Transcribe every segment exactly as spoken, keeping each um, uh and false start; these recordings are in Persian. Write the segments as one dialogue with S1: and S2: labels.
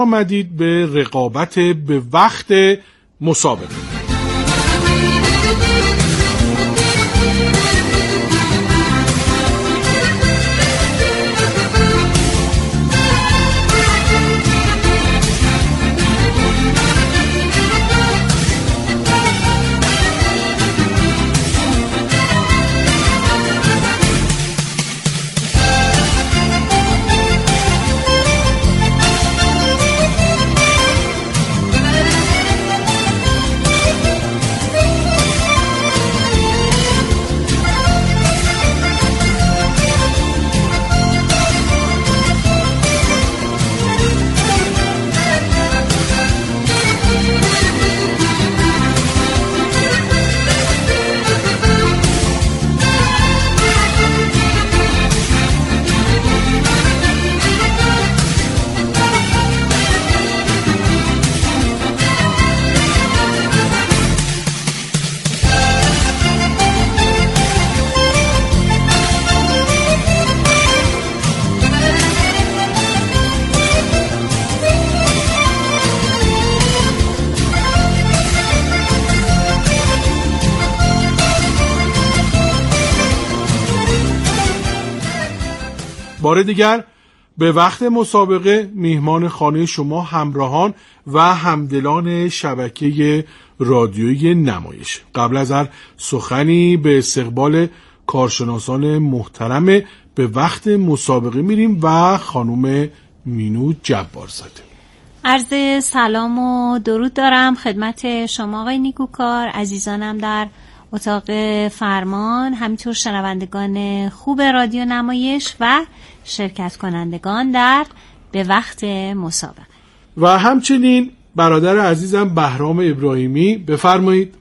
S1: آمدید به رقابت به وقت مسابقه. بار دیگر به وقت مسابقه میهمان خانه شما همراهان و همدلان شبکه رادیویی نمایش. قبل از هر سخنی به استقبال کارشناسان محترم به وقت مسابقه میریم و خانم مینو جبارزاده.
S2: عرض سلام و درود دارم خدمت شما آقای نیکوکار، عزیزانم در اتاق فرمان، همینطور شنوندگان خوب رادیو نمایش و شرکت کنندگان در به وقت مسابقه
S1: و همچنین برادر عزیزم بهرام ابراهیمی. بفرمایید.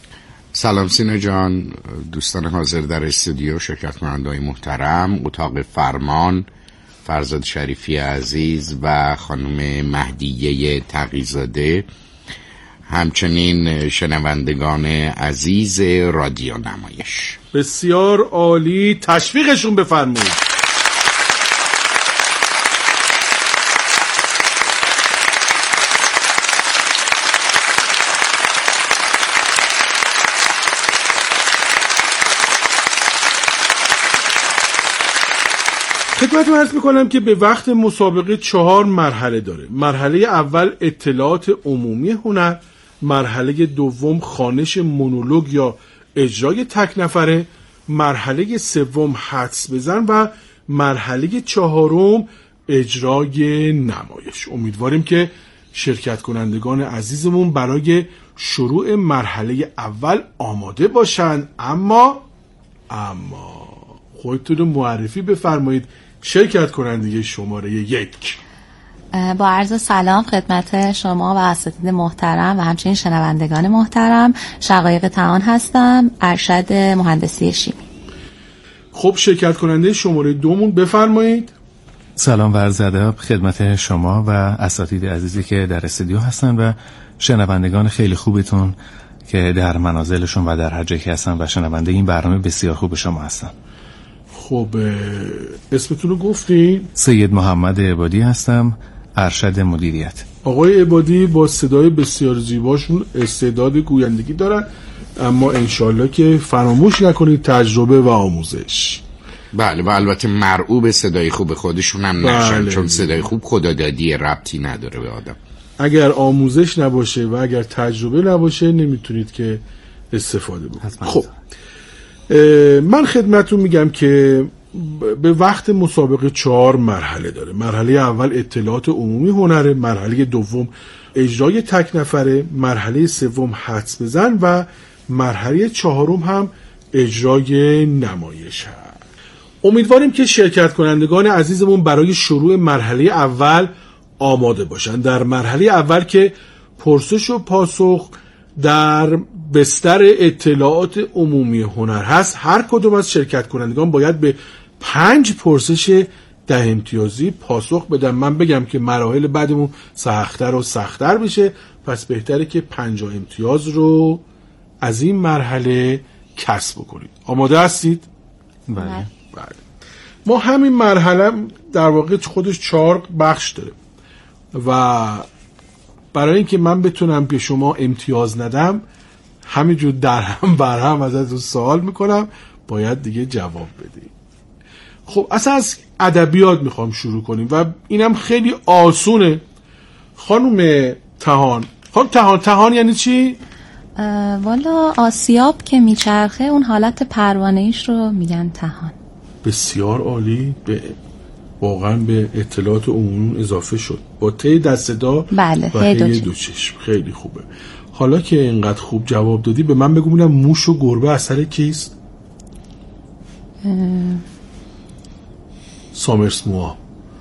S3: سلام سینا جان، دوستان حاضر در استودیو، شرکت کنندگان محترم، اتاق فرمان، فرزاد شریفی عزیز و خانم مهدیه تقی‌زاده، همچنین شنوندگان عزیز رادیو نمایش.
S1: بسیار عالی، تشویقشون بفرمایید. خدمتتون عرض میکنم که به وقت مسابقه چهار مرحله داره. مرحله اول اطلاعات عمومی هنر، مرحله دوم خوانش مونولوگ یا اجرای تک نفره، مرحله سوم حدس بزن و مرحله چهارم اجرای نمایش. امیدواریم که شرکت کنندگان عزیزمون برای شروع مرحله اول آماده باشن. اما اما خودتون رو معرفی بفرمایید شرکت کننده شماره یک.
S4: با عرض سلام خدمت شما و اساتید محترم و همچنین شنوندگان محترم، شقایق طحان هستم، ارشد مهندسی شیمی.
S1: خب شرکت کننده شماره دومون بفرمایید.
S5: سلام و عرض ادب خدمت شما و اساتید عزیزی که در استودیو هستن و شنوندگان خیلی خوبتون که در منازلشون و در هر جایی که هستن و شنونده این برنامه بسیار خوب شما هستن.
S1: خب اسمتون رو گفتین؟
S5: سید محمد عبادی هستم، ارشد مدیریت.
S1: آقای عبادی با صدای بسیار زیباشون استعداد گویندگی دارن، اما انشالله که فراموش نکنید تجربه و آموزش.
S3: بله و البته مرعوب صدای خوب خودشون هم نشن، چون صدای خوب خدادادی، ربطی نداره به آدم.
S1: اگر آموزش نباشه و اگر تجربه نباشه نمیتونید که استفاده بکنید. خب من خدمتون میگم که به وقت مسابقه چهار مرحله داره. مرحله اول اطلاعات عمومی هنره، مرحله دوم اجرای تک نفره، مرحله سوم حدس بزن و مرحله چهارم هم اجرای نمایش هست. امیدواریم که شرکت کنندگان عزیزمون برای شروع مرحله اول آماده باشن. در مرحله اول که پرسش و پاسخ در بستر اطلاعات عمومی هنر هست، هر کدوم از شرکت کنندگان باید به پنج پرسش ده امتیازی پاسخ بدن. من بگم که مراحل بعدمون سخت‌تر و سخت‌تر بشه، پس بهتره که پنجاه امتیاز رو از این مرحله کسب بکنید. آماده هستید؟
S5: بله.
S1: بله. ما همین مرحله در واقع خودش چهار بخش داره. و برای اینکه من بتونم به شما امتیاز ندم همینجور در هم بر هم ازتون سوال میکنم، باید دیگه جواب بدی. خب اصلا از ادبیات میخوام شروع کنیم و اینم خیلی آسونه. خانم تهان، خانم تهان، تهان یعنی چی؟
S4: والا آسیاب که میچرخه اون حالت پروانه‌ایش رو میگن تهان.
S1: بسیار عالی، به واقعا به اطلاعات عمومی اضافه شد با ته دست دا
S4: بله،
S1: و هی دو چشم. خیلی خوبه. حالا که اینقدر خوب جواب دادی به من بگو ببینم موش و گربه اثر کیست؟ اه... سامرس موآ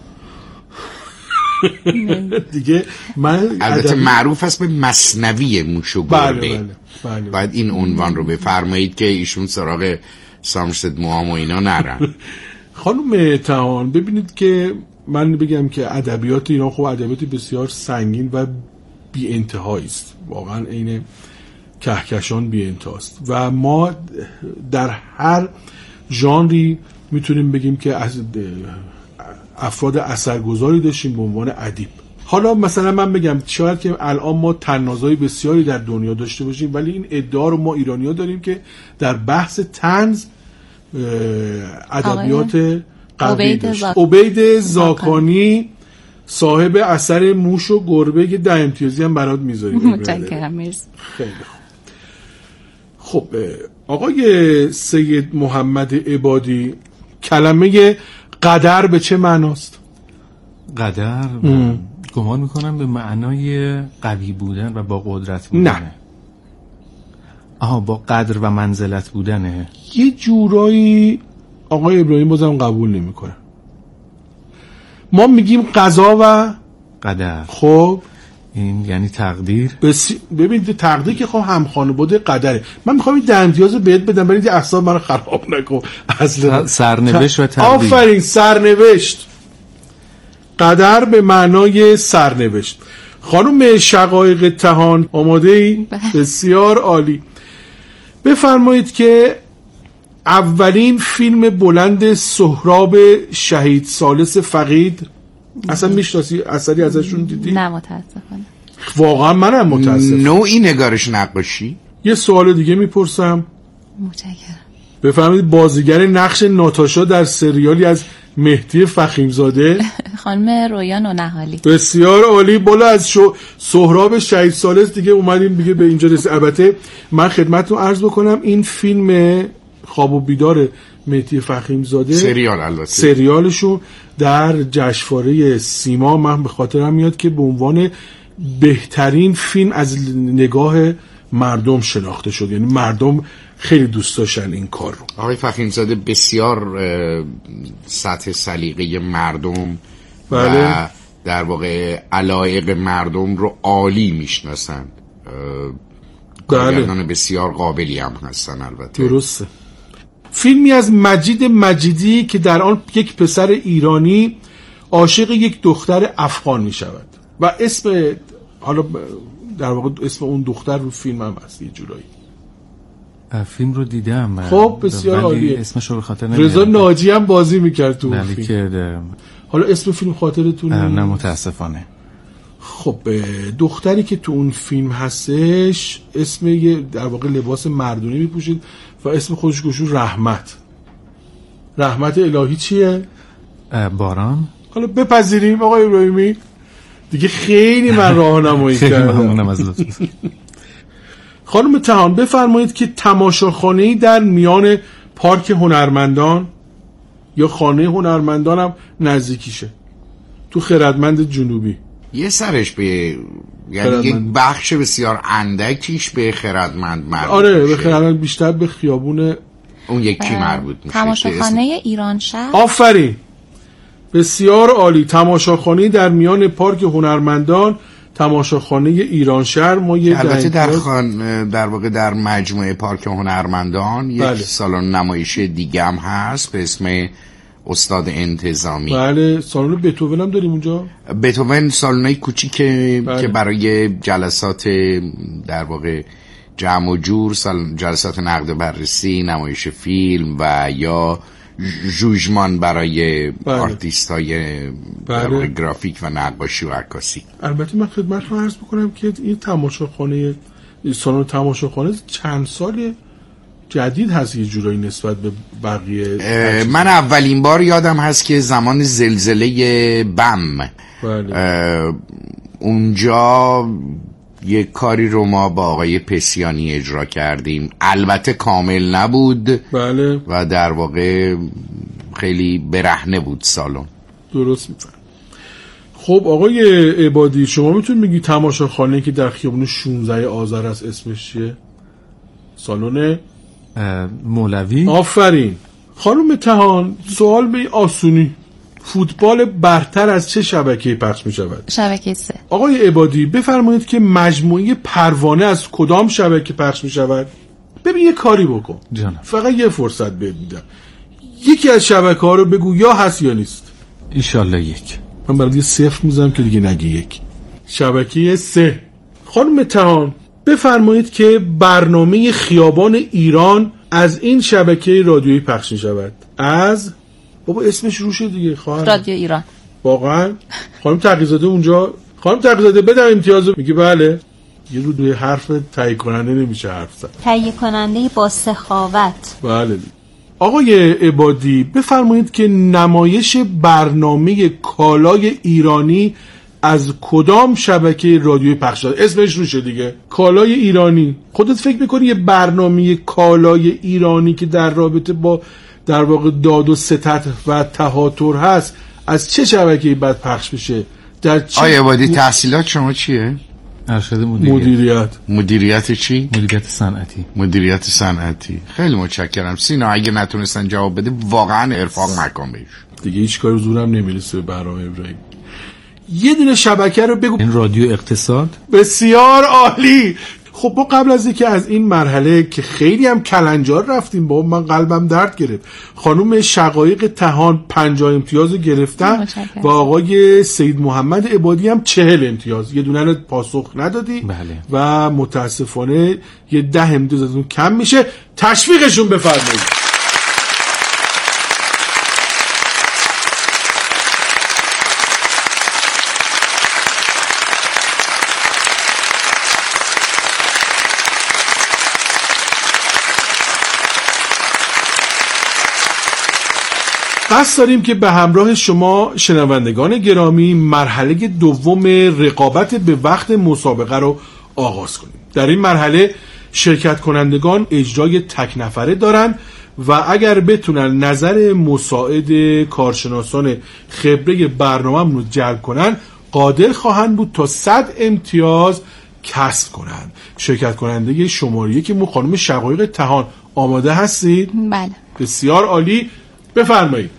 S1: دیگه من
S3: البته معروف است به مثنوی موش و گربه.
S1: بله بله بله.
S3: باید این عنوان رو بفرمایید که ایشون سراغ سامرس موآ و اینا نرن.
S1: خانم تهان ببینید که من بگم که ادبیات ایران خب ادبیات بسیار سنگین و بی انتهایی است، واقعا عین کهکشان بی انتهاست و ما در هر ژانری میتونیم بگیم که از افراد اثرگذاری داشتیم به عنوان ادیب. حالا مثلا من بگم شاید که الان ما طنازای بسیاری در دنیا داشته باشیم، ولی این ادعا رو ما ایرانی‌ها داریم که در بحث طنز ادبیات قوی داشت. عبید زاکانی صاحب اثر موش و گربه که ده امتیازی هم برات میذاریم.
S4: متشکرم. مرسی.
S1: خیلی خوب. خب آقای سید محمد عبادی، کلمه قدر به چه معناست؟
S5: قدر گمان میکنم به معنای قوی بودن و با قدرت بودن.
S1: نه.
S5: آها، با قدر و منزلت بودنه.
S1: یه جورایی آقای ابراهیم بازم قبول نمیکنه. ما میگیم قضا و
S5: قدر.
S1: خب
S5: این یعنی تقدیر.
S1: بسی... ببینید تقدیر که خب هم خانواده قدره. من میخوام این ده امتیاز بهت بدم برای اینکه اعصاب منو خراب نکن. اصلا
S5: سرنوشت و تقدیر.
S1: آفرین، سرنوشت. قدر به معنای سرنوشت. خانم شقایق تهان آماده ای؟ بسیار عالی. بفرمایید که اولین فیلم بلند سهراب شهید ثالث فقید اصلا میشناسی؟ اثری ازشون دیدی؟
S4: نه متاسفانه.
S1: واقعا منم متاسفم.
S3: نوعی نگارش نقاشی.
S1: یه سوال دیگه میپرسم.
S4: متشکرم.
S1: بفرمایید بازیگر نقش ناتاشا در سریالی از مهدی فخیمزاده؟
S4: خانم رویا نونهالی.
S1: بسیار عالی. بالا از شو سهراب شهید ثالث دیگه اومدیم دیگه به اینجا رسید. البته من خدمتتون عرض بکنم این فیلم خواب و بیدار مهدی فخیمزاده
S3: سریال البته
S1: سریالشون در جشنواره سیما من به خاطرم میاد که به عنوان بهترین فیلم از نگاه مردم شناخته شد، یعنی مردم خیلی دوست داشتن این کار رو.
S3: آقای فخیمزاده بسیار سطح سلیقه مردم
S1: بله.
S3: و در واقع علایق مردم رو عالی میشناسند. کارگردان بله. بسیار قابلی هم هستن البته.
S1: درسته. فیلمی از مجید مجیدی که در آن یک پسر ایرانی عاشق یک دختر افغان می شود و اسم حالا در واقع اسم اون دختر رو فیلم هم هست یه جورایی.
S5: فیلم رو دیدم.
S1: خب بسیار عالیه.
S5: اسمش رو به خاطر نمیارم.
S1: رضا ناجی هم بازی میکرد تو اون فیلم.
S5: که
S1: حالا اسم فیلم خاطرتون؟
S5: نه متاسفانه.
S1: خب دختری که تو اون فیلم هستش اسم یه در واقع لباس مردونی میپوشید و اسم خودش گوشو رحمت. رحمت الهی چیه؟
S5: باران.
S1: حالا بپذیریم آقای ابراهیمی دیگه خیلی من راهنمایی کردم.
S5: ممنونم از لطفتون.
S1: خانم تهان بفرمایید که تماشاخانه‌ای در میان پارک هنرمندان یا خانه هنرمندان هم نزدیکیشه تو خردمند جنوبی.
S3: یه سرش به یعنی یک بخش بسیار اندکیش به خردمند مربوط.
S1: آره به خردمند، بیشتر به خیابون
S3: اون یکی مربوط میشه.
S4: تماشاخانه ایران شهر.
S1: آفرین، بسیار عالی. تماشاخانه در میان پارک هنرمندان، تماشاخانه ایران شهر. ما یه
S3: البته در خان در واقع در مجموعه پارک هنرمندان یک بله. سالن نمایشی دیگه هم هست به اسم استاد انتظامی.
S1: بله. سالن بتوون هم داریم اونجا.
S3: بتوون سالنای کوچیکه
S1: بله.
S3: که برای جلسات در واقع جمع و جور، جلسات نقد بررسی، نمایش فیلم و یا جوجمان برای
S1: بله.
S3: آرتیست های بله. گرافیک و نقاشی و عکاسی.
S1: البته من خدمتتون عرض بکنم که این تماشاخانه سالن تماشاخانه چند سال جدید هست یه جورایی نسبت به بقیه.
S3: من اولین بار یادم هست که زمان زلزله بم بله. اونجا یه کاری رو ما با آقای پسیانی اجرا کردیم، البته کامل نبود
S1: بله.
S3: و در واقع خیلی برهنه بود سالن.
S1: درست میفهم. خب آقای عبادی شما میتونید بگی تماشاخانه که در خیابون شانزده آذر است اسمش چیه؟ سالن
S5: مولوی.
S1: آفرین. خانم تهان سوال به آسونی، فوتبال برتر از چه شبکه‌ای پخش می‌شود؟
S4: شبکه سه.
S1: آقای عبادی بفرمایید که مجموعه پروانه از کدام شبکه پخش می‌شود؟ ببین یه کاری بکن
S5: جانم.
S1: فقط یه فرصت بهت میدم، یکی از شبکه‌ها رو بگو یا هست یا نیست.
S5: انشالله یک.
S1: من برات یه صفر می‌ذارم که دیگه نگی یک. شبکه سه. خانم تهان بفرمایید که برنامه خیابان ایران از این شبکه رادیویی پخش می‌شود. از بابا اسمش روشه دیگه خواهر.
S4: رادیو ایران.
S1: واقعا خانم تقی‌زاده اونجا، خانم تقی‌زاده بدم امتیازو. میگه بله. یه رو دوی حرف تایید کننده نمیشه حرف زد.
S2: تایید کننده با سخاوت.
S1: بله. آقای عبادی بفرمایید که نمایش برنامه کالای ایرانی از کدام شبکه رادیویی پخش شده؟ اسمش روشه دیگه، کالای ایرانی. خودت فکر میکنی یه برنامه کالای ایرانی که در رابطه با در واقع داد و ستد و تهاتر هست از چه شبکه‌ای بعد پخش بشه؟ در چه
S3: آیا عبادی تحصیلات شما چیه؟
S5: ارشد مدیریت.
S1: مدیریت.
S3: مدیریت چی؟
S5: مدیریت صنعتی.
S3: مدیریت صنعتی. خیلی متشکرم سینا، اگه نتونستن جواب بده واقعا ارفاق نکن بهش.
S1: دیگه هیچ کاری زورم نمیرسه به برنامه ابراهیم. یه دونه شبکه رو بگو.
S5: این رادیو اقتصاد.
S1: بسیار عالی. خب ما قبل از اینکه از این مرحله که خیلی هم کلنجار رفتیم، با من قلبم درد گرفت، خانم شقایق تهان پنجاه امتیاز گرفتن و آقای سید محمد عبادی هم چهل امتیاز. یه دونه پاسخ ندادی
S5: بله.
S1: و متاسفانه یه ده امتیاز از اون کم میشه. تشویقشون بفرمایید. قصد داریم که به همراه شما شنوندگان گرامی مرحله دوم رقابت به وقت مسابقه رو آغاز کنیم. در این مرحله شرکت کنندگان اجرای تک نفره دارن و اگر بتونن نظر مساعد کارشناسان خبره برنامه رو جلب کنن قادر خواهند بود تا صد امتیاز کسب کنن. شرکت کننده شماره یک که خانم شقایق تهان، آماده هستید؟
S4: بله.
S1: بسیار عالی، بفرمایید.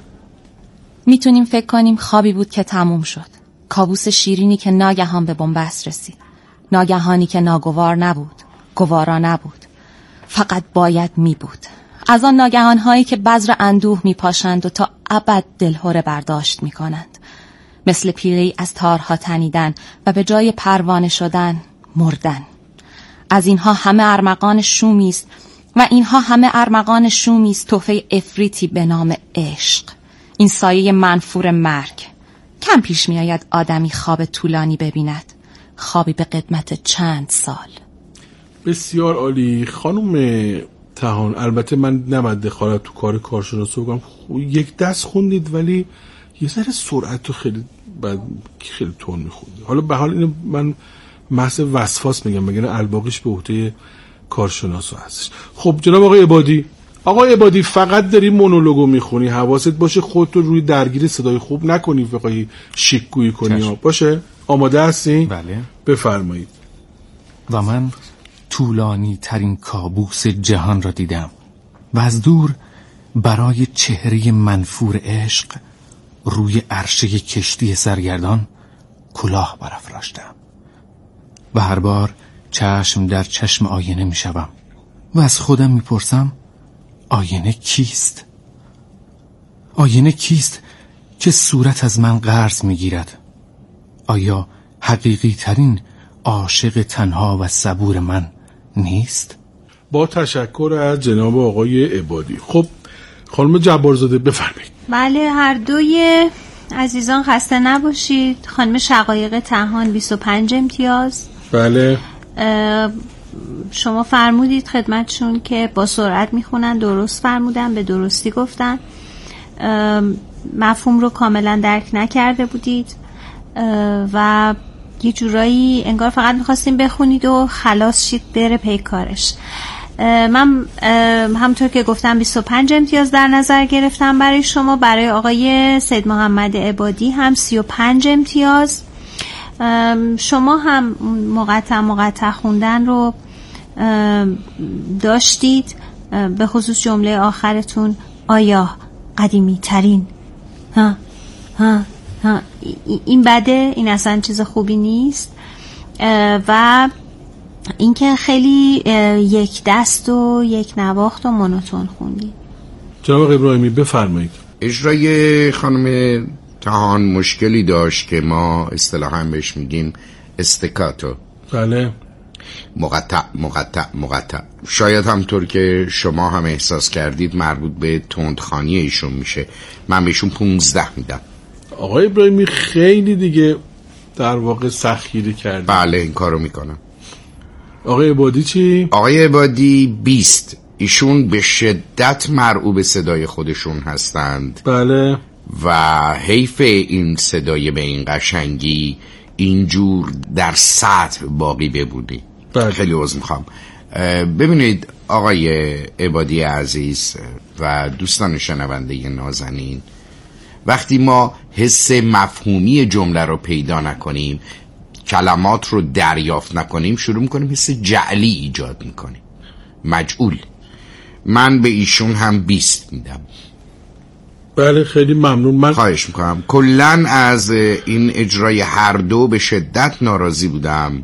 S4: میتونیم فکر کنیم خوابی بود که تموم شد، کابوس شیرینی که ناگهان به بنبست رسید، ناگهانی که ناگوار نبود، گوارا نبود، فقط باید می بود. از آن ناگهان هایی که بذر اندوه می پاشند و تا ابد دلهره برداشت می کنند، مثل پیله‌ای از تارها تنیدن و به جای پروانه شدن مردن. از اینها همه ارمغان شومی است و اینها همه ارمغان شومی است، تحفه افریتی به نام عشق. این سایه منفور مرگ. کم پیش می آید آدمی خواب طولانی ببیند، خوابی به قدمت چند سال.
S1: بسیار عالی خانم تهان. البته من نمد دخالت تو کار کارشناسی بگم، یک دست خوندید ولی یه ذره سرعت رو خیلی بعد خیلی تون میخوندید. حالا به حال اینو من محض وسواس میگم، مگر الباقیش به عهده کارشناسا هستش. خب جناب آقای عبادی، آقای عبادی فقط داری مونولوگو میخونی، حواست باشه خودت رو روی درگیر صدای خوب نکنی، بخوای شیک گویی کنی ها. باشه؟ آماده هستی؟
S5: بله.
S1: بفرمایید.
S5: و من طولانی ترین کابوس جهان را دیدم و از دور برای چهره منفور عشق روی عرشه کشتی سرگردان کلاه برافراشتم و هر بار چشم در چشم آینه می شوم و از خودم می پرسم آینه کیست؟ آینه کیست که صورت از من قرض می گیرد؟ آیا حقیقی ترین عاشق تنها و صبور من نیست؟
S1: با تشکر از جناب آقای عبادی. خب خانم جبارزاده بفرمایید.
S2: بله، هر دوی عزیزان خسته نباشید. خانم شقایق طحان بیست و پنج امتیاز.
S1: بله.
S2: شما فرمودید خدمتشون که با سرعت میخونن، درست فرمودن، به درستی گفتن، مفهوم رو کاملا درک نکرده بودید و یه جورایی انگار فقط میخواستیم بخونید و خلاص شید بره پی کارش. من همونطور که گفتم بیست و پنج امتیاز در نظر گرفتم برای شما. برای آقای سید محمد عبادی هم سی و پنج امتیاز. شما هم مقطع مقطع خوندن رو داشتید، به خصوص جمله آخرتون آیا قدیمی ترین ها ها ها این بده، این اصلا چیز خوبی نیست. و اینکه خیلی یک دست و یک نواخت و مونوتون خوندی.
S1: جناب ابراهیمی بفرمایید.
S3: اجرای خانم طحان مشکلی داشت که ما اصطلاحاً بهش میگیم استکاتو.
S1: بله.
S3: مقطع مقطع مقطع. شاید همطور که شما هم احساس کردید مربوط به تندخوانی ایشون میشه. من بهشون پونزده میدم.
S1: آقای ابراهیمی خیلی دیگه در واقع سختگیری کرد.
S3: بله این کارو میکنم.
S1: آقای عبادی چی؟
S3: آقای عبادی بیست. ایشون به شدت مرعوب صدای خودشون هستند.
S1: بله.
S3: و حیف این صدای به این قشنگی اینجور در سطح باقی ببودی.
S1: بله.
S3: خیلی عذر میخوام. ببینید آقای عبادی عزیز و دوستان شنونده نازنین، وقتی ما حس مفهومی جمله رو پیدا نکنیم، کلمات رو دریافت نکنیم، شروع میکنیم حس جعلی ایجاد میکنیم، مجعول. من به ایشون هم بیست میدم.
S1: بله خیلی ممنون. من
S3: خواهش میکنم. کلن از این اجرای هر دو به شدت ناراضی بودم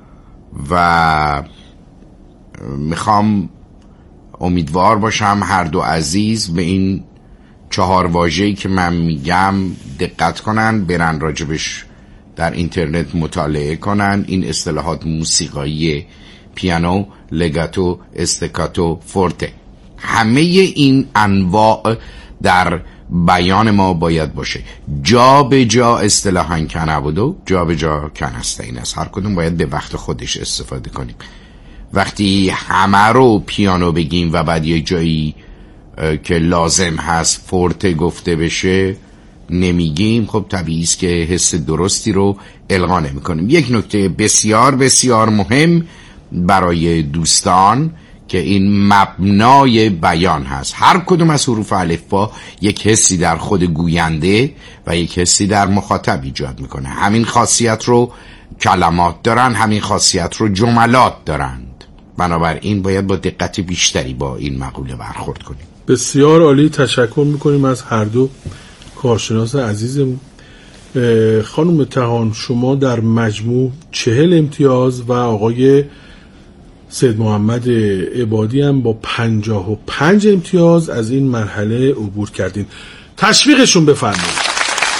S3: و میخوام امیدوار باشم هر دو عزیز به این چهار واژه‌ای که من میگم دقت کنن، برن راجبش در اینترنت مطالعه کنن. این اصطلاحات موسیقایی پیانو، لگاتو، استکاتو، فورته، همه این انواع در بیان ما باید باشه. جا به جا اصطلاحاً کنبودو، جا به جا کنستین است. هر کدوم باید به وقت خودش استفاده کنیم. وقتی همه رو پیانو بگیم و بعد یه جایی که لازم هست فورته گفته بشه نمیگیم، خب طبیعی است که حس درستی رو القا نمی‌کنیم. یک نکته بسیار بسیار مهم برای دوستان که این مبنای بیان هست. هر کدوم از حروف الفبا یک حسی در خود گوینده و یک حسی در مخاطب ایجاد میکنه. همین خاصیت رو کلمات دارن، همین خاصیت رو جملات دارند. بنابراین باید با دقت بیشتری با این مقوله برخورد کنیم.
S1: بسیار عالی، تشکر میکنیم از هر دو کارشناس عزیزمون. خانم طحان شما در مجموع چهل امتیاز و آقای سید محمد عبادی هم با پنجاه و پنج امتیاز از این مرحله عبور کردین. تشویقشون بفرمایید.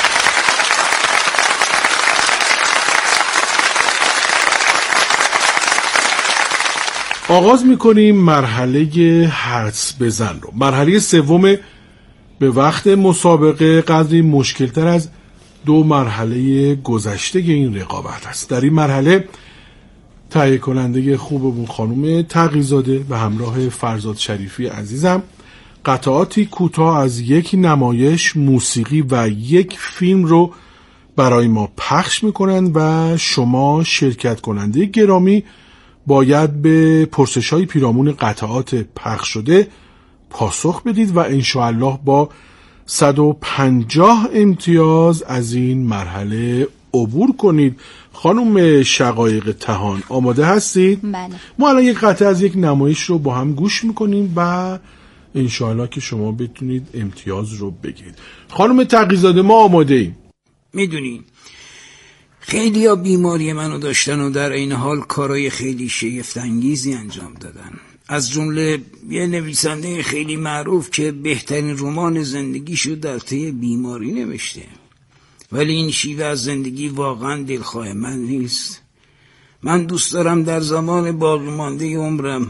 S1: آغاز میکنیم مرحله حدس بزن رو. مرحله سوم به وقت مسابقه قدری مشکلتر از دو مرحله گذشته این رقابت است. در این مرحله تهیه کننده خوبمون خانم تقی‌زاده و همراه فرزاد شریفی عزیزم قطعاتی کوتاه از یک نمایش موسیقی و یک فیلم رو برای ما پخش میکنن و شما شرکت کننده گرامی باید به پرسش‌های پیرامون قطعات پخش شده پاسخ بدید و انشاءالله با صد و پنجاه امتیاز از این مرحله عبور کنید. خانم شقایق طحان آماده هستید؟
S2: بله.
S1: ما الان یک قطعه از یک نمایش رو با هم گوش میکنیم و انشاءالله که شما بتونید امتیاز رو بگیرید. خانم تقی‌زاده ما آماده ایم.
S6: میدونی خیلی ها بیماری منو داشتن و در این حال کارهای خیلی شگفت‌انگیزی انجام دادن. از جمله یه نویسنده خیلی معروف که بهترین رمان زندگیشو در طی بیماری نوشته، ولی این شیوه از زندگی واقعا دلخواه من نیست. من دوست دارم در زمان باقی مانده عمرم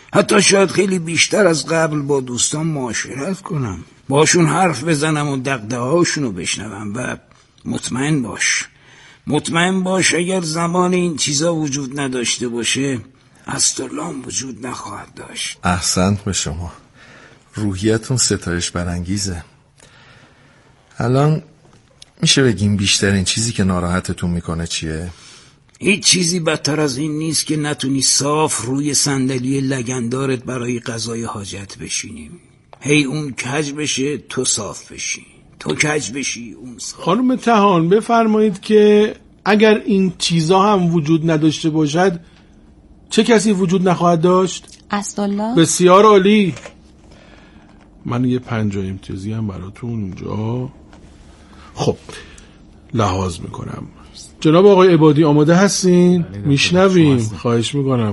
S6: حتی شاید خیلی بیشتر از قبل با دوستان معاشرت کنم، باشون حرف بزنم و دغدغه‌هاشونو بشنوم. و مطمئن باش مطمئن باش اگر زمان این چیزا وجود نداشته باشه اسطورلام وجود نخواهد داشت.
S7: احسنت به شما، روحیتون ستایش برانگیزه. الان میشه بگیم بیشترین چیزی که ناراحتتون میکنه چیه؟
S6: هیچ چیزی بدتر از این نیست که نتونی صاف روی صندلی لگندارت برای قضای حاجت بشینیم. هی اون کج بشه تو صاف بشی، تو کج بشی اون صاف.
S1: خانم تهان بفرمایید که اگر این چیزا هم وجود نداشته باشد چه کسی وجود نخواهد داشت؟
S4: اسدالله.
S1: بسیار عالی. من یه پنجاه امتیازی هم براتون اونجا خب لحاظ میکنم. جناب آقای عبادی آماده هستین؟ میشنویم. خواهش میکنم.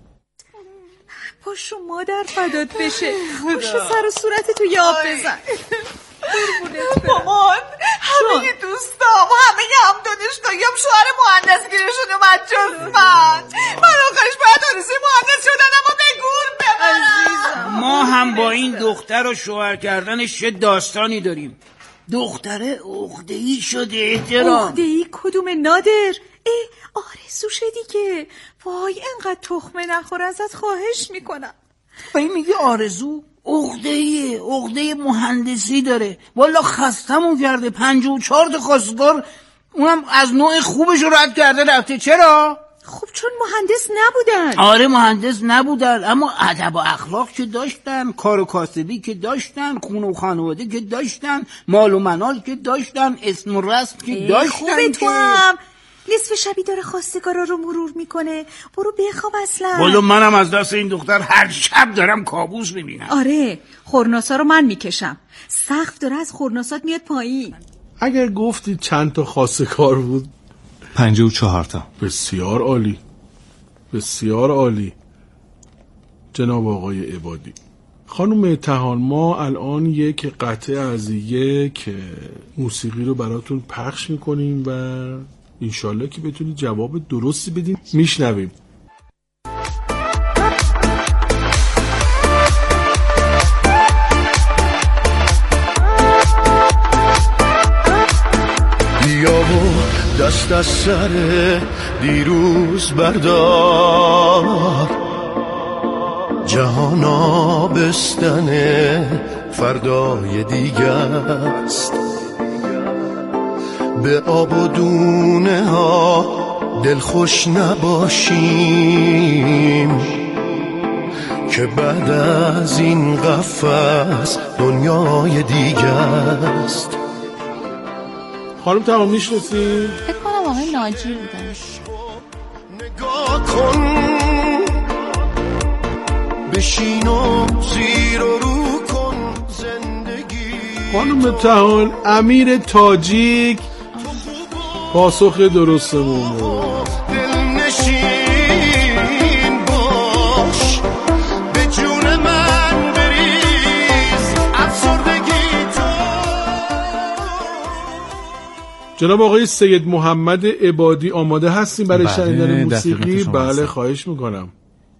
S8: پاشو مادر فدات بشه، پاشو سر و صورت تو یاب بزن. مامان همه دوستام همه هم دانشگاهیام شوهر مهندس گیرشون اومد جز من. من آخرش باید آرزوی مهندس شدن اما به گور ببرم.
S6: ما هم با این دختر و شوهر کردنش چه داستانی داریم. دختره عقده‌ای شده. احترام.
S8: عقده‌ای کدوم نادر؟ ای آرزوشه دیگه. وای انقدر تخمه نخور ازت خواهش میکنم.
S6: وای میگه آرزو عقده‌ای عقده مهندسی داره. والا خستمون کرده. پنجاه و چهار تا خواستگار اونم از نوع خوبش رد کرده رفته. چرا؟
S8: خب چون مهندس نبودن.
S6: آره مهندس نبودن اما ادب و اخلاق که داشتن، کار و کاسبی که داشتن، خونه و خانواده که داشتن، مال و منال که داشتن، اسم و رسم که داشتن.
S8: خوبه تو هم نصف شبی داره خواستگارا رو مرور میکنه. برو بخواب اصلا.
S6: والا منم از دست این دختر هر شب دارم کابوس میبینم.
S8: آره خورناسا رو من میکشم. سقف داره از خورناسات میاد پایین.
S1: اگر گفتی چند تا خواستگار بود؟
S5: پنجاه و چهار تا.
S1: بسیار عالی، بسیار عالی. جناب آقای عبادی. خانم تهان ما الان یک قطعه از یک موسیقی رو براتون پخش میکنیم و انشالله که بتونید جواب درستی بدین. میشنویم.
S9: بیا و دست از سر دیروز بردار، جهان آبستن فردای دیگه است. به آب و دونه ها دل خوش نباشیم که بعد از این قفس دنیای دیگه است.
S1: خانم تمام میشناسید؟
S4: فکر کنم آقای ناجی بودن.
S9: نگاه کن بشین و زیر و رو کن زندگی.
S1: خانم تهان امیر تاجیک پاسخ درستمون بود.
S9: دلنشین باش به جون من بریز افسردگی تو.
S1: جناب آقای سید محمد عبادی آماده هستیم برای
S5: بله،
S1: شنیدن موسیقی؟ بله
S5: هستم.
S1: خواهش میکنم.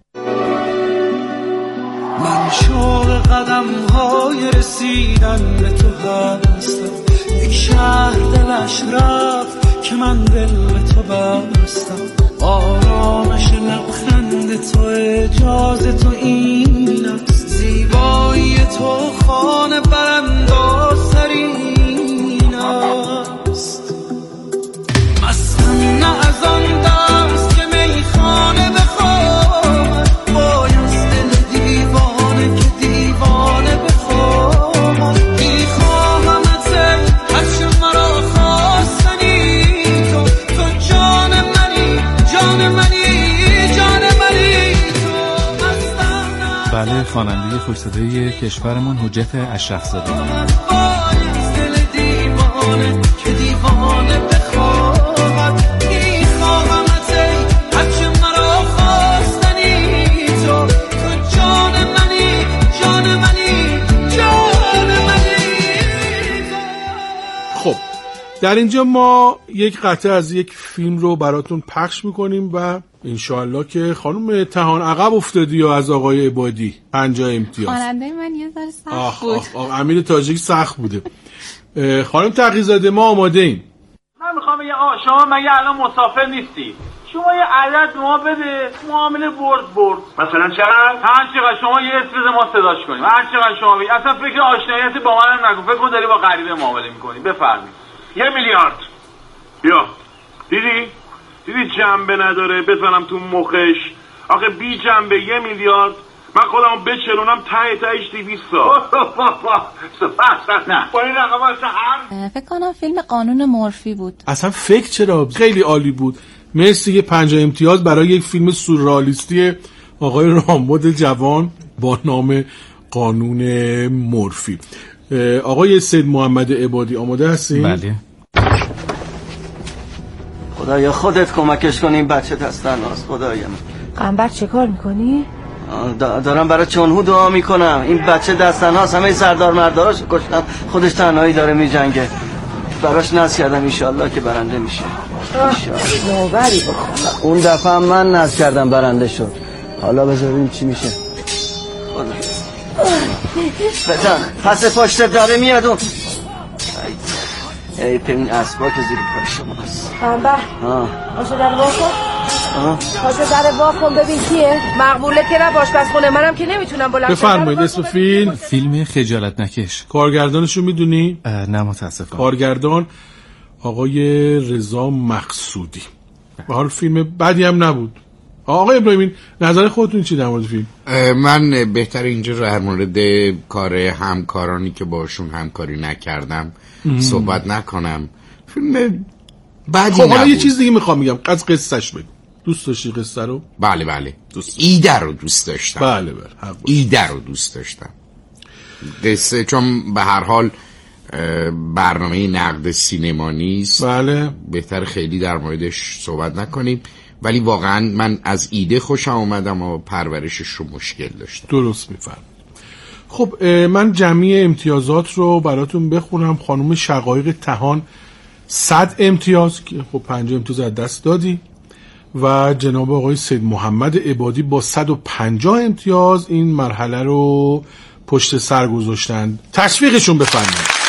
S10: من شوق قدم های رسیدن به تو هستم، یک شهر دلش رفت که من دل به تو بستم. آرامش لبخند تو اجازه تو این است، زیبایی تو خانه برانداز ترین است. مستم نه از آن دست که میخانه بخواد، باید دل دیوانه که دیوانه بخواد. میخواهمت هرچه مرا خواستنی تو، تو جان منی جان منی جان منی تو. مستم نه
S5: بله خواننده خوش‌صدای کشورمون حجت اشرف زاده.
S10: باید دل دیوانه که دیوانه بخواد. میخواهمت هرچه مرا خواستنی تو، تو جان منی جان منی جان منی.
S1: خب در اینجا ما یک قطعه از یک فیلم رو براتون پخش میکنیم و انشالله که خانم تهان عقب افتادی یا از آقای عبادی پنجاه امتیاز.
S4: خواننده من یه ذره سخت
S1: آخ
S4: بود.
S1: آخ آخ امیر تاجیک سخت بوده. خانم تقی‌زاده ما آماده ایم.
S11: من میخوام یه آ شما مگه الان مسافر نیستی؟ شما یه عدد ما بده معامله برد برد. مثلا چقدر؟ هر چقدر شما یه اسم بده ما صداش کنیم. هر چقدر شما بگید. اصلا فکر آشناییت با منم نکن. فکر کن داری با غریبه معامله میکنی. بفرمایید. یه میلیارد. بیا. دیدی؟ دیدی جنبه نداره بزنم تو مخش. آخه بی جنبه یه میلیارد من خودمو بچلونم ته تهش دویستا. نه با این رقم هم
S4: فکر کنم فیلم قانون مورفی بود.
S1: اصلا فکر چرا؟ خیلی عالی بود. مرسی. یه پنجاه امتیاز برای یک فیلم سورئالیستی آقای رامبد جوان با نام قانون مورفی. آقای سید محمد عبادی آماده هستین؟
S5: بله.
S12: خدایا خودت کمکش کن این بچه دستن هاست. خدایا
S13: قنبر چه کار میکنی؟
S12: دارم برای چونهو دعا میکنم. این بچه دستن هاست. همه سردار مرداراشو کشتن خودش تنهایی داره میجنگه. براش ناز کردم ایشالله که برنده میشه.
S13: نوبری بکن.
S12: اون دفعه هم من ناز کردم برنده شد. حالا بذاریم چی میشه. خدا بزن پس پشت داره میاد اون. ای پین اسبا که زیر پای شماست.
S13: قنبر پاشو در واکن. پاشو در واکن ببین کیه. مقبوله که نه آشپزخونه منم که نمیتونم بلند.
S1: بفرمایید اسم فیلم.
S5: فیلم خجالت نکش.
S1: کارگردانشو میدونی؟
S5: نه متاسفم.
S1: کارگردان آقای رضا مقصودی. به حال فیلم بدی هم نبود. آقای ابراهیمی نظر خودتون چی در مورد فیلم؟
S3: من بهتر اینجا رو در مورد کار همکارانی که باشون همکاری نکردم ام. صحبت نکنم. فیلم بدی
S1: خب
S3: نبود.
S1: حالا یه چیز دیگه میخوام میگم از قصهش بگو. دوست داشتی قصه رو؟
S3: بله بله دوست ایده رو دوست داشتم.
S1: بله بله
S3: ایده رو دوست داشتم. قصه چون به هر حال برنامه نقد سینما نیست.
S1: بله
S3: بهتر خیلی در موردش صحبت نکنیم. ولی واقعا من از ایده خوشم اومدم و پرورشش رو مشکل داشتم.
S1: درست میفرمایید. خب من جمعی امتیازات رو براتون بخونم. خانم شقایق تهان صد امتیاز که خب پنجاه امتیاز از دست دادی و جناب آقای سید محمد عبادی با صد و پنجاه امتیاز این مرحله رو پشت سر گذاشتن. تشویقشون بفرمایید.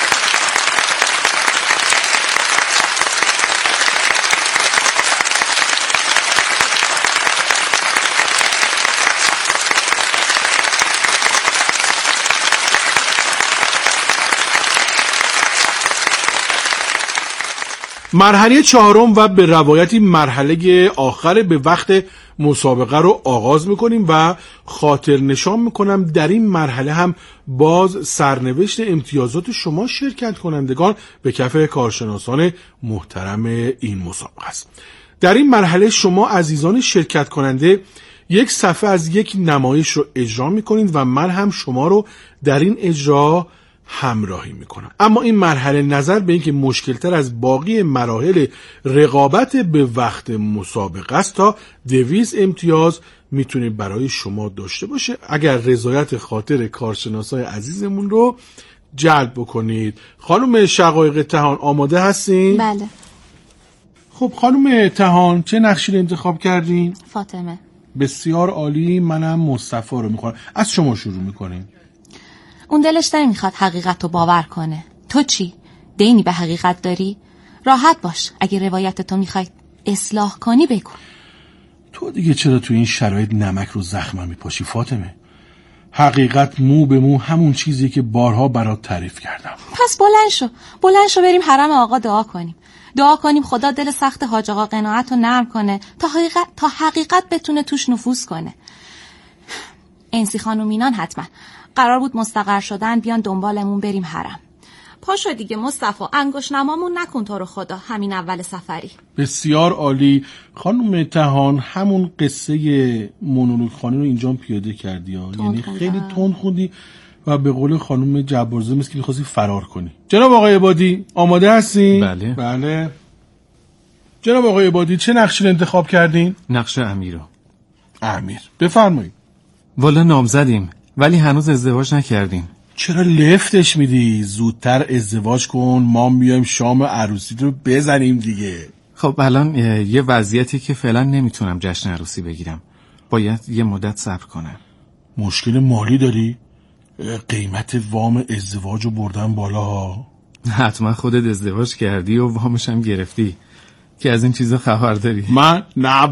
S1: مرحله چهارم و به روایتی مرحله آخر به وقت مسابقه رو آغاز میکنیم و خاطر نشان میکنم در این مرحله هم باز سرنوشت امتیازات شما شرکت کنندگان به کف کارشناسان محترم این مسابقه است. در این مرحله شما عزیزان شرکت کننده یک صفحه از یک نمایش رو اجرا میکنید و من هم شما رو در این اجرا همراهی میکنم. اما این مرحله نظر به اینکه مشکلتر از باقی مراحل رقابت به وقت مسابقه است تا دویست امتیاز میتونه برای شما داشته باشه اگر رضایت خاطر کارشناسای عزیزمون رو جلب بکنید. خانم شقایق تهان آماده هستین؟
S4: بله.
S1: خب خانم تهان چه نقشی رو انتخاب کردین؟
S4: فاطمه.
S1: بسیار عالی. منم مصطفی رو میخوام. از شما شروع میکنیم.
S4: اون دلش نمیخواد حقیقت رو باور کنه. تو چی؟ دینی به حقیقت داری؟ راحت باش. اگه روایت تو میخوای اصلاح کنی بگو.
S1: تو دیگه چرا تو این شرایط نمک رو زخمم میپاشی فاطمه؟ حقیقت مو به مو همون چیزی که بارها برات تعریف کردم.
S4: پس بلند شو. بلند شو بریم حرم آقا دعا کنیم. دعا کنیم خدا دل سخت حاج آقا قناعت رو نرم کنه تا حقیقت تا حقیقت بتونه توش نفوذ کنه. انسی خانومینان حتما قرار بود مستقر شدن بیان دنبالمون بریم حرم. پاشو دیگه مصطفی انگوش نمامون نکن تو رو خدا همین اول سفری.
S1: بسیار عالی. خانم تهان همون قصه مونولوگ خانی رو اینجا پیاده کردی ها. یعنی خیلی تند خوندی و به قول خانم جبارزه مثل که می‌خواستی فرار کنی. جناب آقای عبادی آماده هستین؟
S5: بله.
S1: بله. جناب آقای عبادی چه نقشی رو انتخاب کردین؟
S5: نقش امیر رو.
S1: امیر بفرمایید.
S5: والا نامزدیم ولی هنوز ازدواج نکردیم.
S1: چرا لفتش میدی؟ زودتر ازدواج کن ما بیایم شام عروسی رو بزنیم دیگه.
S5: خب الان یه وضعیتی که فعلا نمیتونم جشن عروسی بگیرم، باید یه مدت صبر کنم.
S1: مشکل مالی داری؟ قیمت وام ازدواج رو بردن بالا ها.
S5: حتما خودت ازدواج کردی و وامش هم گرفتی که از این چیزا خبر داری.
S1: من نه